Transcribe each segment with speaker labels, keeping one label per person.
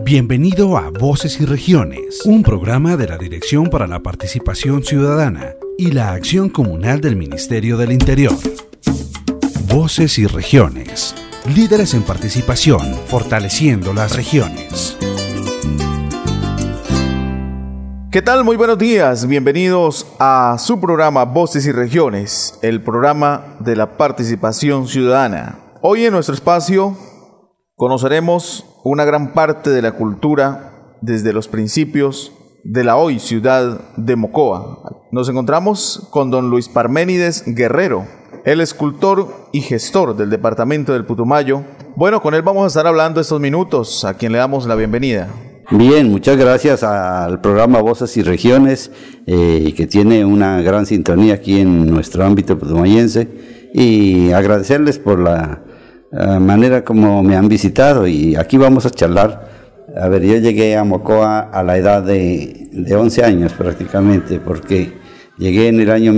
Speaker 1: Bienvenido a Voces y Regiones, un programa de la Dirección para la Participación Ciudadana y la Acción Comunal del Ministerio del Interior. Voces y Regiones, líderes en participación, fortaleciendo las regiones.
Speaker 2: ¿Qué tal? Muy buenos días, bienvenidos a su programa Voces y Regiones, el programa de la participación ciudadana. Hoy en nuestro espacio conoceremos una gran parte de la cultura desde los principios de la hoy ciudad de Mocoa. Nos encontramos con don Luis Parménides Guerrero, el escultor y gestor del departamento del Putumayo. Bueno, con él vamos a estar hablando estos minutos, a quien le damos la bienvenida.
Speaker 3: Bien, muchas gracias al programa Voces y Regiones, que tiene una gran sintonía aquí en nuestro ámbito putumayense, y agradecerles por la manera como me han visitado, y aquí vamos a charlar. A ver, yo llegué a Mocoa a la edad de 11 años prácticamente, porque llegué en el año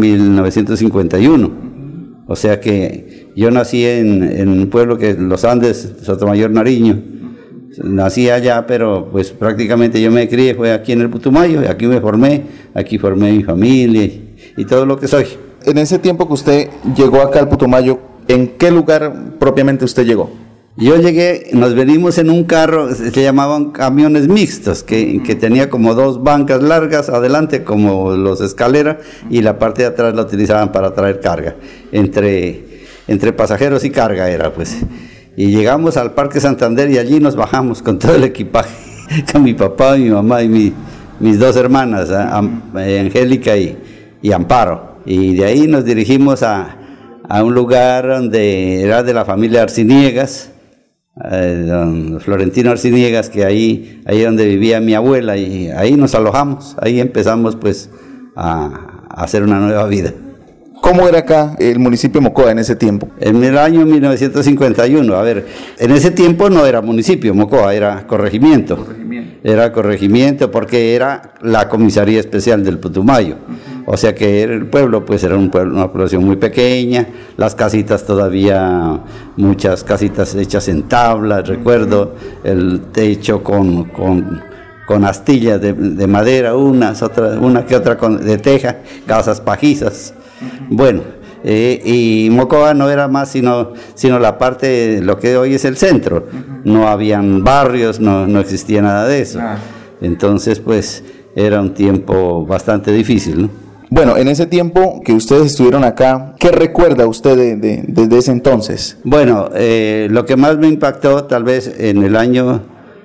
Speaker 3: 1951, o sea que yo nací en un pueblo que es Los Andes, Sotomayor, Nariño. Nací allá, pero pues prácticamente yo me crié, fue aquí en el Putumayo, y aquí me formé, aquí formé mi familia y todo lo que soy.
Speaker 2: En ese tiempo que usted llegó acá al Putumayo, ¿en qué lugar propiamente usted llegó?
Speaker 3: Yo llegué, nos venimos en un carro, se llamaban camiones mixtos, que tenía como dos bancas largas, adelante como los escaleras, y la parte de atrás la utilizaban para traer carga, entre pasajeros y carga era pues. Y llegamos al Parque Santander y allí nos bajamos con todo el equipaje, con mi papá, mi mamá y mis dos hermanas, Angélica y Amparo. Y de ahí nos dirigimos a un lugar donde era de la familia Arciniegas, don Florentino Arciniegas, que ahí donde vivía mi abuela, y ahí nos alojamos, ahí empezamos pues a hacer una nueva vida.
Speaker 2: ¿Cómo era acá el municipio de Mocoa en ese tiempo?
Speaker 3: En el año 1951, a ver, en ese tiempo no era municipio Mocoa, era corregimiento. Era corregimiento porque era la comisaría especial del Putumayo. O sea que el pueblo pues era un pueblo, una población muy pequeña, las casitas todavía, muchas casitas hechas en tabla, recuerdo el techo con astillas de madera, una que otra de teja, casas pajizas. Bueno, y Mocoa no era más sino la parte, lo que hoy es el centro. No habían barrios, no existía nada de eso. Entonces pues era un tiempo bastante difícil, ¿no?
Speaker 2: Bueno, en ese tiempo que ustedes estuvieron acá, ¿qué recuerda usted desde ese entonces?
Speaker 3: Bueno, lo que más me impactó tal vez en el año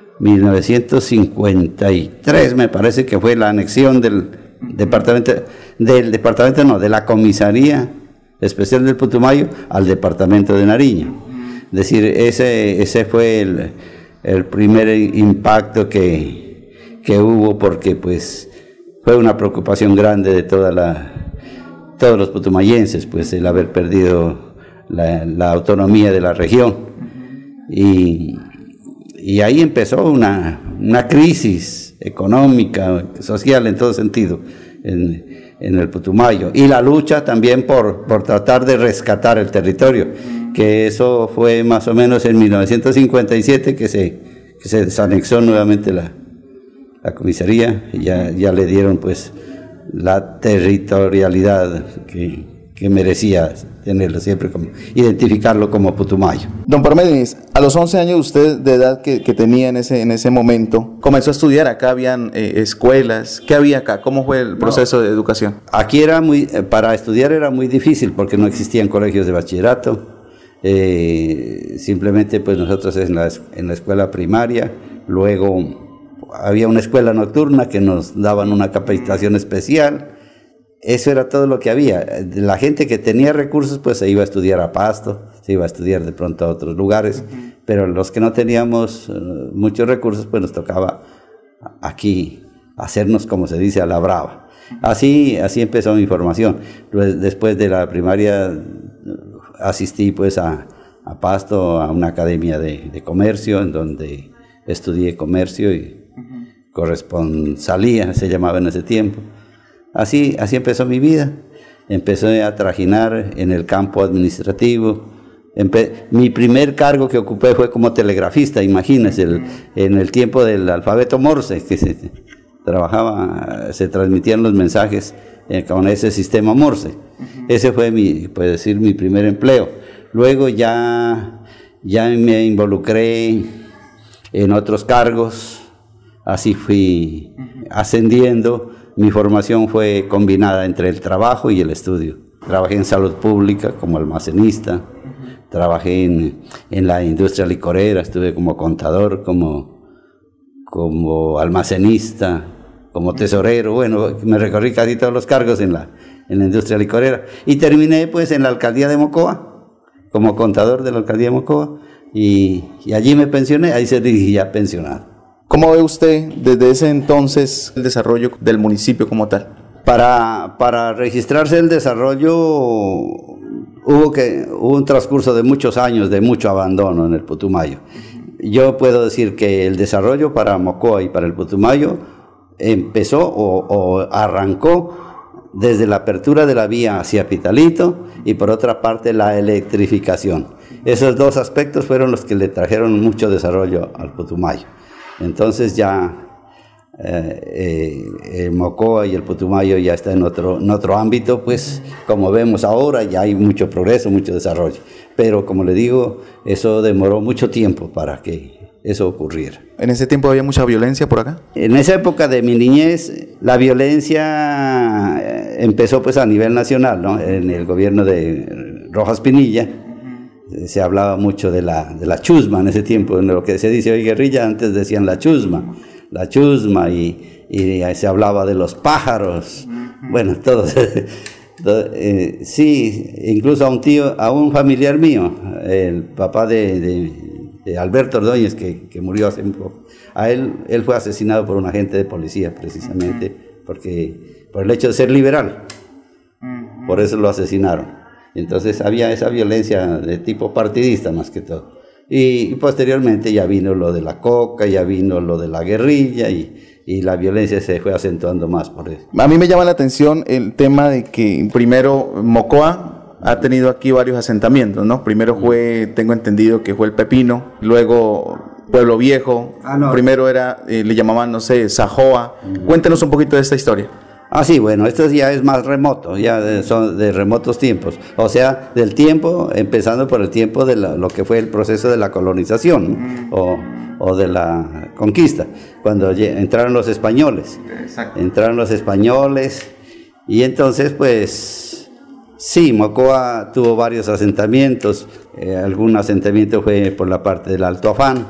Speaker 3: 1953, me parece que fue la anexión de la comisaría especial del Putumayo al departamento de Nariño. Es decir, ese fue el primer impacto que hubo, porque pues fue una preocupación grande de todos los putumayenses, pues el haber perdido la autonomía de la región. Y ahí empezó una crisis económica, social, en todo sentido, en el Putumayo. Y la lucha también por tratar de rescatar el territorio, que eso fue más o menos en 1957 que se desanexó nuevamente la comisaría, y ya le dieron pues la territorialidad que merecía tenerlo siempre, identificarlo como Putumayo.
Speaker 2: Don Parménides, a los 11 años usted de edad que tenía en ese momento, comenzó a estudiar. Acá habían escuelas. ¿Qué había acá? ¿Cómo fue el proceso de educación?
Speaker 3: Aquí para estudiar era muy difícil porque no existían colegios de bachillerato. Simplemente pues nosotros en la escuela primaria, luego había una escuela nocturna que nos daban una capacitación especial. Eso era todo lo que había. La gente que tenía recursos pues se iba a estudiar a Pasto, se iba a estudiar de pronto a otros lugares, pero los que no teníamos muchos recursos pues nos tocaba aquí hacernos, como se dice, a la brava. Así empezó mi formación. Después de la primaria asistí pues a Pasto, a una academia de comercio, en donde estudié comercio y corresponsalía, se llamaba en ese tiempo. Así empezó mi vida. Empecé a trajinar en el campo administrativo, Mi primer cargo que ocupé fue como telegrafista, imagínense, en el tiempo del alfabeto Morse, que se transmitían los mensajes con ese sistema Morse. Ese fue mi primer empleo. Luego ya me involucré en otros cargos, así fui ascendiendo. Mi formación fue combinada entre el trabajo y el estudio. Trabajé en salud pública como almacenista, trabajé en la industria licorera, estuve como contador, como almacenista, como tesorero. Bueno, me recorrí casi todos los cargos en la industria licorera. Y terminé pues en la alcaldía de Mocoa, como contador de la alcaldía de Mocoa, y allí me pensioné, ahí seguí ya pensionado.
Speaker 2: ¿Cómo ve usted desde ese entonces el desarrollo del municipio como tal?
Speaker 3: Para registrarse el desarrollo hubo un transcurso de muchos años de mucho abandono en el Putumayo. Yo puedo decir que el desarrollo para Mocoa y para el Putumayo empezó o arrancó desde la apertura de la vía hacia Pitalito y por otra parte la electrificación. Esos dos aspectos fueron los que le trajeron mucho desarrollo al Putumayo. Entonces ya Mocoa y el Putumayo ya está en otro ámbito, pues como vemos ahora ya hay mucho progreso, mucho desarrollo, pero como le digo, eso demoró mucho tiempo para que eso ocurriera.
Speaker 2: ¿En ese tiempo había mucha violencia por acá?
Speaker 3: En esa época de mi niñez, la violencia empezó pues a nivel nacional, ¿no? En el gobierno de Rojas Pinilla se hablaba mucho de la chusma en ese tiempo, en lo que se dice hoy guerrilla, antes decían la chusma y se hablaba de los pájaros, bueno, todo. Sí, incluso a un familiar mío, el papá de Alberto Ordóñez, que murió hace un poco, él fue asesinado por un agente de policía precisamente por el hecho de ser liberal, por eso lo asesinaron. Entonces había esa violencia de tipo partidista más que todo. Y posteriormente ya vino lo de la coca, ya vino lo de la guerrilla y la violencia se fue acentuando más por eso.
Speaker 2: A mí me llama la atención el tema de que primero Mocoa ha tenido aquí varios asentamientos, ¿no? Primero tengo entendido que fue el Pepino, luego Pueblo Viejo, primero le llamaban, no sé, Sajoa. Cuéntenos un poquito de esta historia.
Speaker 3: Sí, bueno, esto ya es más remoto, son de remotos tiempos, o sea, del tiempo, empezando por el tiempo de lo que fue el proceso de la colonización o de la conquista, cuando entraron los españoles. Exacto. Entraron los españoles y entonces pues sí, Mocoa tuvo varios asentamientos, algún asentamiento fue por la parte del Alto Afán,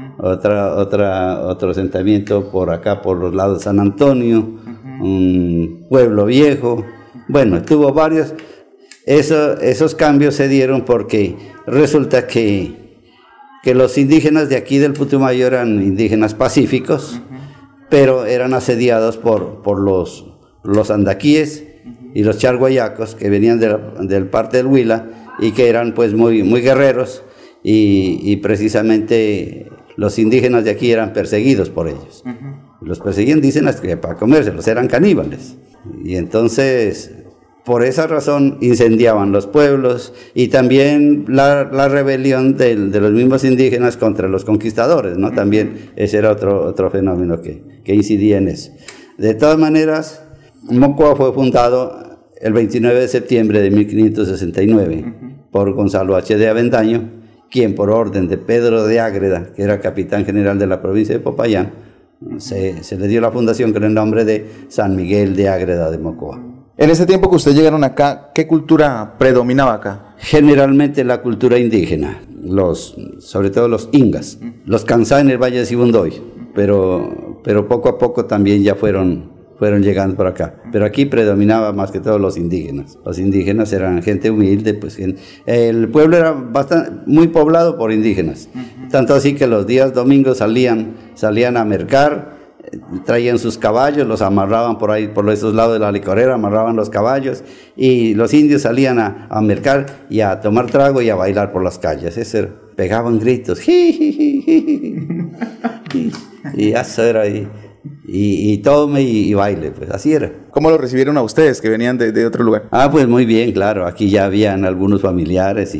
Speaker 3: otro asentamiento por acá por los lados de San Antonio, un Pueblo Viejo, bueno, tuvo varios. Esos cambios se dieron porque resulta que los indígenas de aquí del Putumayo eran indígenas pacíficos, pero eran asediados por los andaquíes y los charguayacos que venían del parte del Huila y que eran pues muy, muy guerreros y precisamente los indígenas de aquí eran perseguidos por ellos. Los perseguían, dicen, que para comérselos, eran caníbales. Y entonces, por esa razón, incendiaban los pueblos y también la rebelión de los mismos indígenas contra los conquistadores, ¿no? También ese era otro fenómeno que incidía en eso. De todas maneras, Mocoa fue fundado el 29 de septiembre de 1569 por Gonzalo H. de Avendaño, quien por orden de Pedro de Ágreda, que era capitán general de la provincia de Popayán, se le dio la fundación con el nombre de San Miguel de Ágreda de Mocoa.
Speaker 2: En ese tiempo que ustedes llegaron acá, ¿qué cultura predominaba acá?
Speaker 3: Generalmente la cultura indígena, sobre todo los ingas, los Kansá en el Valle de Sibundoy, pero poco a poco también ya fueron llegando por acá. Pero aquí predominaba más que todo los indígenas. Los indígenas eran gente humilde, pues el pueblo era muy poblado por indígenas. Tanto así que los días domingos salían a mercar, traían sus caballos, los amarraban por ahí, por esos lados de la licorera, amarraban los caballos y los indios salían a mercar y a tomar trago y a bailar por las calles. Pegaban gritos, y eso era ahí. Y tome y baile, pues así era.
Speaker 2: ¿Cómo lo recibieron a ustedes que venían de otro lugar?
Speaker 3: Pues muy bien, claro, aquí ya habían algunos familiares y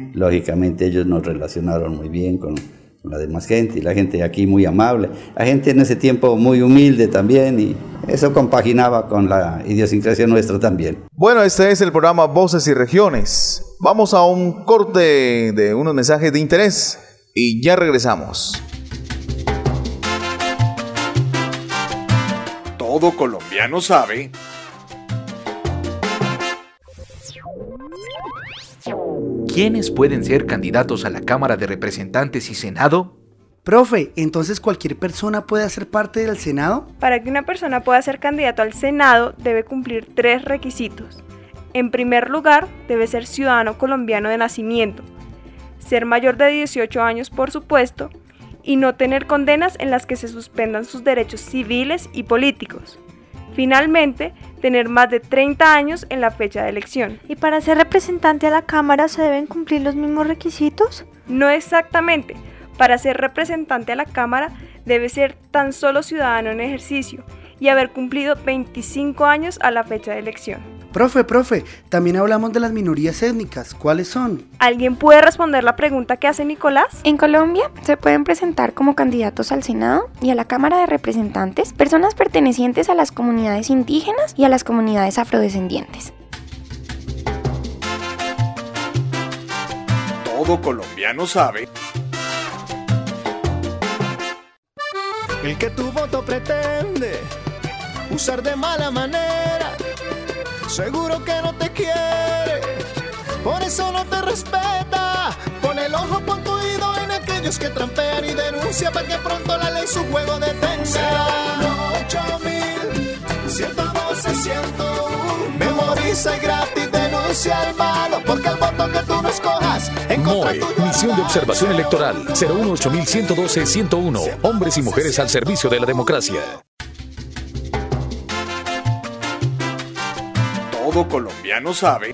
Speaker 3: lógicamente ellos nos relacionaron muy bien con la demás gente, y la gente aquí muy amable, la gente en ese tiempo muy humilde también, y eso compaginaba con la idiosincrasia nuestra también.
Speaker 2: Bueno, este es el programa Voces y Regiones. Vamos a un corte de unos mensajes de interés y ya regresamos.
Speaker 4: Todo colombiano sabe.
Speaker 5: ¿Quiénes pueden ser candidatos a la Cámara de Representantes y Senado?
Speaker 6: Profe, ¿entonces cualquier persona puede hacer parte del Senado?
Speaker 7: Para que una persona pueda ser candidato al Senado debe cumplir 3 requisitos. En primer lugar, debe ser ciudadano colombiano de nacimiento, ser mayor de 18 años por supuesto, y no tener condenas en las que se suspendan sus derechos civiles y políticos. Finalmente, tener más de 30 años en la fecha de elección.
Speaker 8: ¿Y para ser representante a la Cámara se deben cumplir los mismos requisitos?
Speaker 7: No exactamente. Para ser representante a la Cámara debe ser tan solo ciudadano en ejercicio y haber cumplido 25 años a la fecha de elección.
Speaker 6: Profe, también hablamos de las minorías étnicas. ¿Cuáles son?
Speaker 7: ¿Alguien puede responder la pregunta que hace Nicolás?
Speaker 9: En Colombia se pueden presentar como candidatos al Senado y a la Cámara de Representantes personas pertenecientes a las comunidades indígenas y a las comunidades afrodescendientes.
Speaker 4: Todo colombiano sabe.
Speaker 10: El que tu voto pretende usar de mala manera, seguro que no te quiere, por eso no te respeta. Pon el ojo, pon tu oído en aquellos que trampean y denuncia para que pronto la ley su juego detenga. 1-8-112-101. Memoriza y gratis denuncia al malo, porque el voto que tú no escojas en contra
Speaker 11: MOE,
Speaker 10: tuyo.
Speaker 11: Misión de Observación Electoral 018-112-101. Hombres y mujeres al servicio de la democracia.
Speaker 4: Todo colombiano sabe.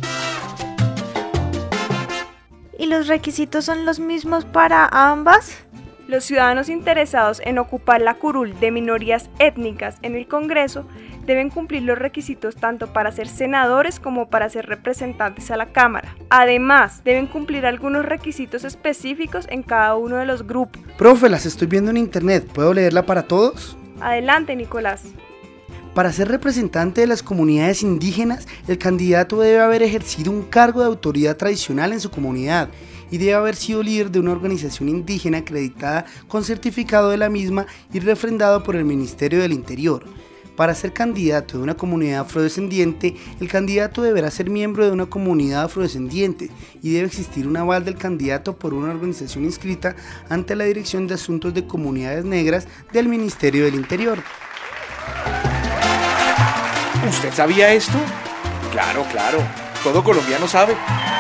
Speaker 8: ¿Y los requisitos son los mismos para ambas?
Speaker 7: Los ciudadanos interesados en ocupar la curul de minorías étnicas en el Congreso deben cumplir los requisitos tanto para ser senadores como para ser representantes a la Cámara. Además, deben cumplir algunos requisitos específicos en cada uno de los grupos.
Speaker 6: Profe, las estoy viendo en internet. ¿Puedo leerla para todos?
Speaker 7: Adelante, Nicolás.
Speaker 6: Para ser representante de las comunidades indígenas, el candidato debe haber ejercido un cargo de autoridad tradicional en su comunidad y debe haber sido líder de una organización indígena acreditada con certificado de la misma y refrendado por el Ministerio del Interior. Para ser candidato de una comunidad afrodescendiente, el candidato deberá ser miembro de una comunidad afrodescendiente y debe existir un aval del candidato por una organización inscrita ante la Dirección de Asuntos de Comunidades Negras del Ministerio del Interior.
Speaker 4: ¿Usted sabía esto? Claro. Todo colombiano sabe.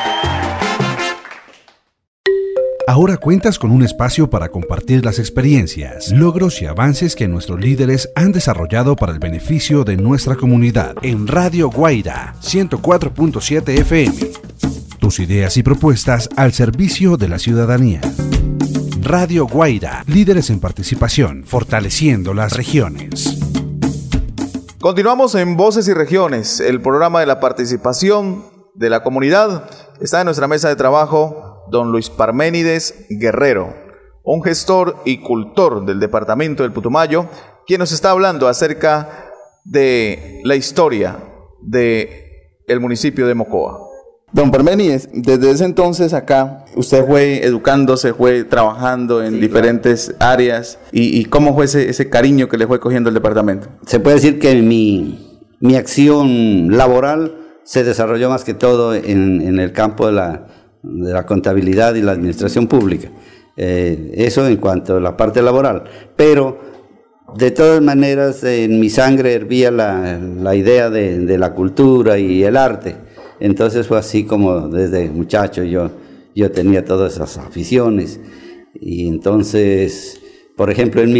Speaker 1: Ahora cuentas con un espacio para compartir las experiencias, logros y avances que nuestros líderes han desarrollado para el beneficio de nuestra comunidad en Radio Guaira 104.7 FM. Tus ideas y propuestas al servicio de la ciudadanía. Radio Guaira, líderes en participación, fortaleciendo las regiones.
Speaker 2: Continuamos en Voces y Regiones, el programa de la participación de la comunidad. Está en nuestra mesa de trabajo don Luis Parménides Guerrero, un gestor y cultor del departamento del Putumayo, quien nos está hablando acerca de la historia del municipio de Mocoa. Don Parménides, desde ese entonces acá, usted fue educándose, fue trabajando en diferentes áreas, y ¿cómo fue ese cariño que le fue cogiendo el departamento?
Speaker 3: Se puede decir que mi acción laboral se desarrolló más que todo en el campo de la contabilidad y la administración pública. Eso en cuanto a la parte laboral. Pero de todas maneras en mi sangre hervía la idea de la cultura y el arte. Entonces fue así como desde muchacho yo tenía todas esas aficiones. Y entonces, por ejemplo, en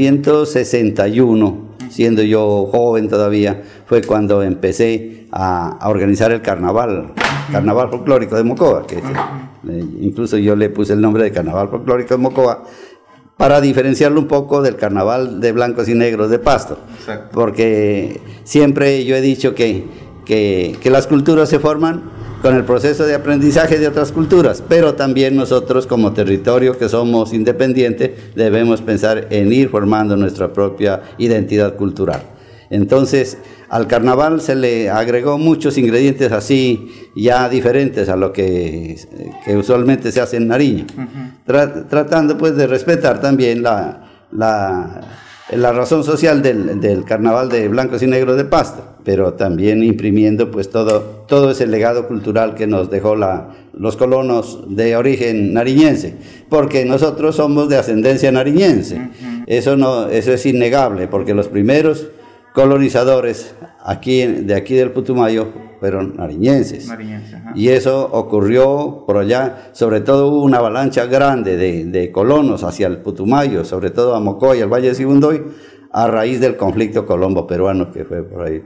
Speaker 3: 1961, siendo yo joven todavía, fue cuando empecé a organizar el carnaval folclórico de Mocoa, que incluso yo le puse el nombre de Carnaval Folclórico de Mocoa para diferenciarlo un poco del carnaval de blancos y negros de Pasto. Exacto. Porque siempre yo he dicho que las culturas se forman con el proceso de aprendizaje de otras culturas, pero también nosotros como territorio que somos independiente debemos pensar en ir formando nuestra propia identidad cultural. Entonces, al carnaval se le agregó muchos ingredientes así ya diferentes a lo que usualmente se hace en Nariño, tratando pues de respetar también la razón social del carnaval de blancos y negros de Pasto, pero también imprimiendo pues todo ese legado cultural que nos dejó los colonos de origen nariñense, porque nosotros somos de ascendencia nariñense. Eso es innegable, porque los primeros colonizadores de aquí del Putumayo fueron nariñenses. Y eso ocurrió por allá, sobre todo hubo una avalancha grande de colonos hacia el Putumayo, sobre todo a Mocoa y al Valle de Sibundoy, a raíz del conflicto colombo-peruano que fue por ahí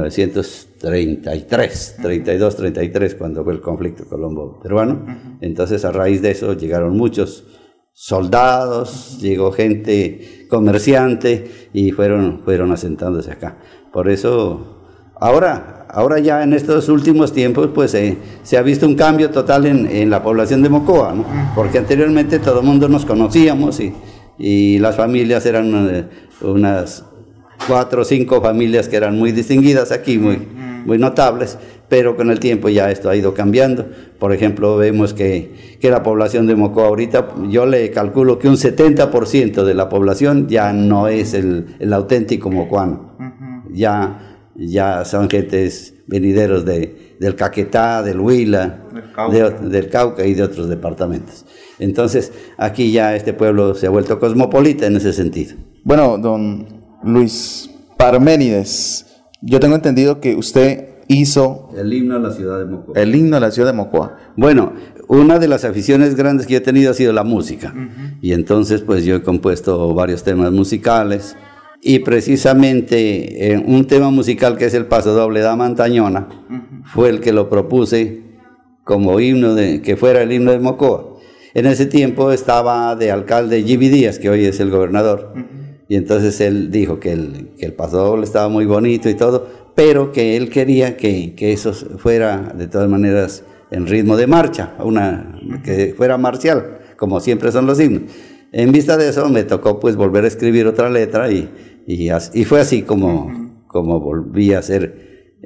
Speaker 3: 1933, cuando fue el conflicto colombo-peruano. Entonces a raíz de eso llegaron muchos soldados, llegó gente comerciante y fueron asentándose acá. Por eso ahora ya en estos últimos tiempos pues se ha visto un cambio total en la población de Mocoa, ¿no? Porque anteriormente todo el mundo nos conocíamos y las familias eran unas 4 o 5 familias que eran muy distinguidas aquí, muy notables, pero con el tiempo ya esto ha ido cambiando. Por ejemplo, vemos que la población de Mocoa ahorita, yo le calculo que un 70% de la población ya no es el auténtico mocoano. Ya son gentes venideros del Caquetá, del Huila, del Cauca y de otros departamentos. Entonces, aquí ya este pueblo se ha vuelto cosmopolita en ese sentido.
Speaker 2: Bueno, don Luis Parménides, yo tengo entendido que usted hizo
Speaker 3: el himno a la ciudad de Mocoa.
Speaker 2: El himno a la ciudad de Mocoa.
Speaker 3: Bueno, una de las aficiones grandes que yo he tenido ha sido la música. Y entonces pues yo he compuesto varios temas musicales y precisamente un tema musical que es el Paso Doble Dama Antañona fue el que lo propuse como himno, que fuera el himno de Mocoa. En ese tiempo estaba de alcalde Jimmy Díaz, que hoy es el gobernador, y entonces él dijo que el Paso Doble estaba muy bonito y todo, pero que él quería que eso fuera de todas maneras en ritmo de marcha, que fuera marcial, como siempre son los himnos. En vista de eso me tocó pues volver a escribir otra letra y fue así como volví a hacer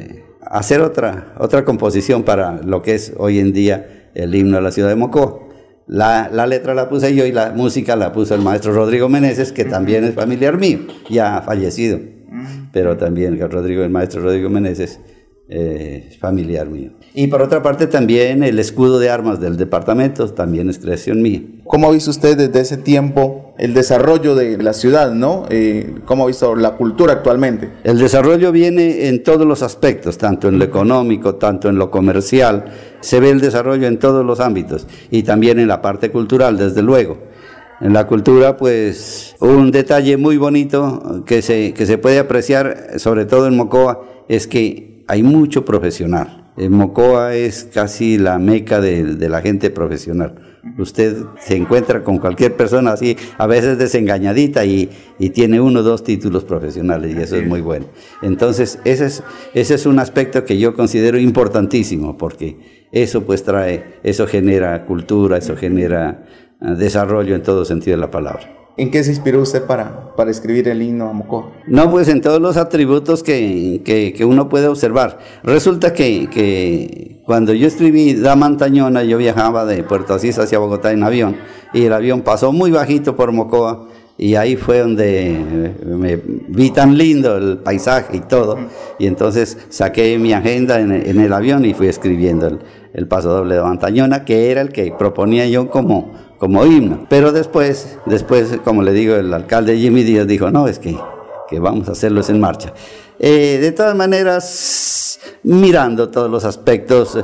Speaker 3: otra composición para lo que es hoy en día el himno a la ciudad de Mocoa. La letra la puse yo y la música la puso el maestro Rodrigo Meneses, que también es familiar mío, ya fallecido, pero también el maestro Rodrigo Meneses es familiar mío. Y por otra parte también el escudo de armas del departamento también es creación mía.
Speaker 2: ¿Cómo ha visto usted desde ese tiempo el desarrollo de la ciudad, ¿no? ¿Cómo ha visto la cultura actualmente?
Speaker 3: El desarrollo viene en todos los aspectos, tanto en lo económico, tanto en lo comercial. Se ve el desarrollo en todos los ámbitos y también en la parte cultural, desde luego. En la cultura, pues, un detalle muy bonito que se puede apreciar, sobre todo en Mocoa, es que hay mucho profesional. En Mocoa es casi la meca de la gente profesional. Usted se encuentra con cualquier persona así, a veces desengañadita y tiene 1 o 2 títulos profesionales y eso es muy bueno. Entonces ese es un aspecto que yo considero importantísimo, porque eso pues eso genera cultura, eso genera desarrollo en todo sentido de la palabra.
Speaker 2: ¿En qué se inspiró usted para escribir el himno a Mocoa?
Speaker 3: No, pues en todos los atributos que uno puede observar. Resulta que cuando yo escribí Dama Antañona, yo viajaba de Puerto Asís hacia Bogotá en avión, y el avión pasó muy bajito por Mocoa, y ahí fue donde me vi tan lindo el paisaje y todo, y entonces saqué mi agenda en el avión y fui escribiendo el Paso Doble de Dama Antañona, que era el que proponía yo como himno. Pero después, como le digo, el alcalde Jimmy Díaz dijo, no, es que vamos a hacerlos en marcha. De todas maneras, mirando todos los aspectos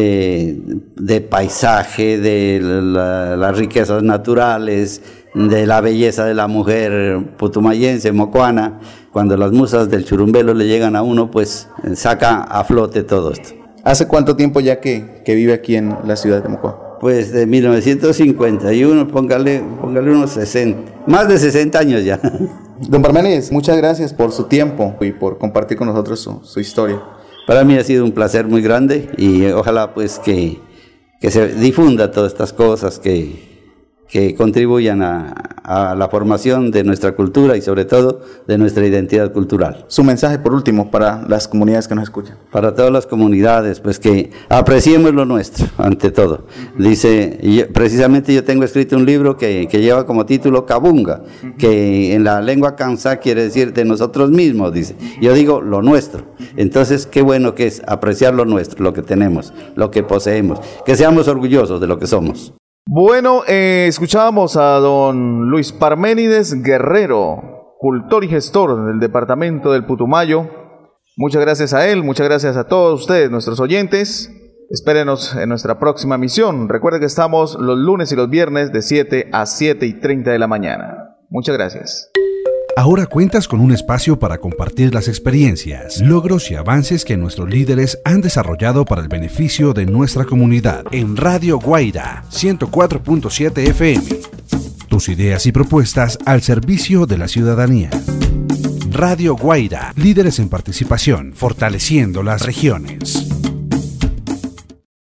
Speaker 3: de paisaje, de las riquezas naturales, de la belleza de la mujer putumayense, mocoana, cuando las musas del churumbelo le llegan a uno, pues saca a flote todo esto.
Speaker 2: ¿Hace cuánto tiempo ya que vive aquí en la ciudad de Mocoa?
Speaker 3: Pues de 1951, póngale unos 60, más de 60 años ya.
Speaker 2: Don Parménides, muchas gracias por su tiempo y por compartir con nosotros su historia.
Speaker 3: Para mí ha sido un placer muy grande y ojalá pues que se difunda todas estas cosas que contribuyan a la formación de nuestra cultura y sobre todo de nuestra identidad cultural.
Speaker 2: Su mensaje por último para las comunidades que nos escuchan.
Speaker 3: Para todas las comunidades, pues que apreciemos lo nuestro, ante todo. Dice, precisamente yo tengo escrito un libro que lleva como título Cabunga, que en la lengua kansá quiere decir de nosotros mismos, dice. Yo digo lo nuestro. Entonces, qué bueno que es apreciar lo nuestro, lo que tenemos, lo que poseemos, que seamos orgullosos de lo que somos.
Speaker 2: Bueno, escuchábamos a don Luis Parménides Guerrero, cultor y gestor del departamento del Putumayo. Muchas gracias a él, muchas gracias a todos ustedes, nuestros oyentes. Espérenos en nuestra próxima emisión. Recuerden que estamos los lunes y los viernes de 7 a 7:30 de la mañana. Muchas gracias.
Speaker 1: Ahora cuentas con un espacio para compartir las experiencias, logros y avances que nuestros líderes han desarrollado para el beneficio de nuestra comunidad. En Radio Guaira 104.7 FM. Tus ideas y propuestas al servicio de la ciudadanía. Radio Guaira, líderes en participación, fortaleciendo las regiones.